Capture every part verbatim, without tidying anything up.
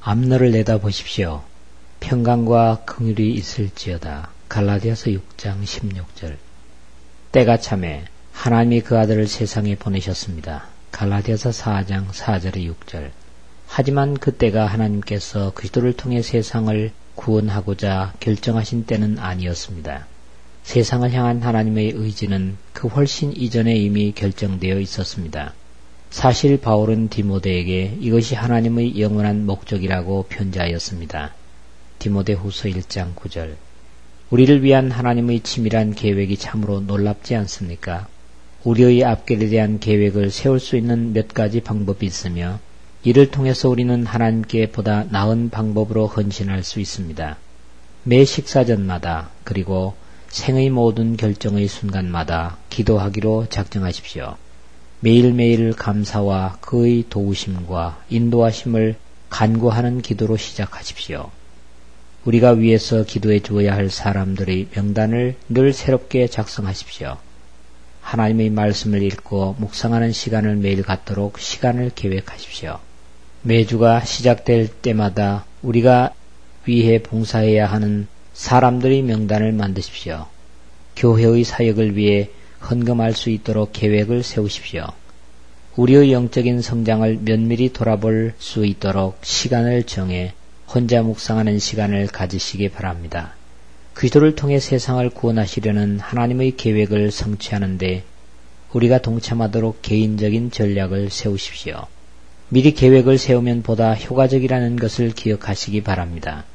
앞너를 내다보십시오. 평강과 긍휼이 있을지어다. 갈라디아서 육 장 십육 절. 때가 참에 하나님이 그 아들을 세상에 보내셨습니다. 갈라디아서 사 장 사 절에 육 절. 하지만 그때가 하나님께서 그리스도를 통해 세상을 구원하고자 결정하신 때는 아니었습니다. 세상을 향한 하나님의 의지는 그 훨씬 이전에 이미 결정되어 있었습니다. 사실 바울은 디모데에게 이것이 하나님의 영원한 목적이라고 편지하였습니다. 디모데후서 일 장 구 절. 우리를 위한 하나님의 치밀한 계획이 참으로 놀랍지 않습니까? 우리의 앞길에 대한 계획을 세울 수 있는 몇 가지 방법이 있으며 이를 통해서 우리는 하나님께 보다 나은 방법으로 헌신할 수 있습니다. 매 식사 전마다 그리고 생의 모든 결정의 순간마다 기도하기로 작정하십시오. 매일매일 감사와 그의 도우심과 인도하심을 간구하는 기도로 시작하십시오. 우리가 위해서 기도해 주어야 할 사람들의 명단을 늘 새롭게 작성하십시오. 하나님의 말씀을 읽고 묵상하는 시간을 매일 갖도록 시간을 계획하십시오. 매주가 시작될 때마다 우리가 위해 봉사해야 하는 사람들의 명단을 만드십시오. 교회의 사역을 위해 헌금할 수 있도록 계획을 세우십시오. 우리의 영적인 성장을 면밀히 돌아볼 수 있도록 시간을 정해 혼자 묵상하는 시간을 가지시기 바랍니다. 그리스도를 통해 세상을 구원하시려는 하나님의 계획을 성취하는데 우리가 동참하도록 개인적인 전략을 세우십시오. 미리 계획을 세우면 보다 효과적이라는 것을 기억하시기 바랍니다.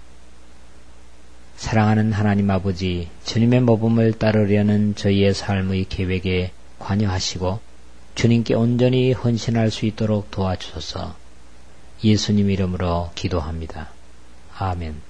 사랑하는 하나님 아버지, 주님의 모범을 따르려는 저희의 삶의 계획에 관여하시고 주님께 온전히 헌신할 수 있도록 도와주소서. 예수님 이름으로 기도합니다. 아멘.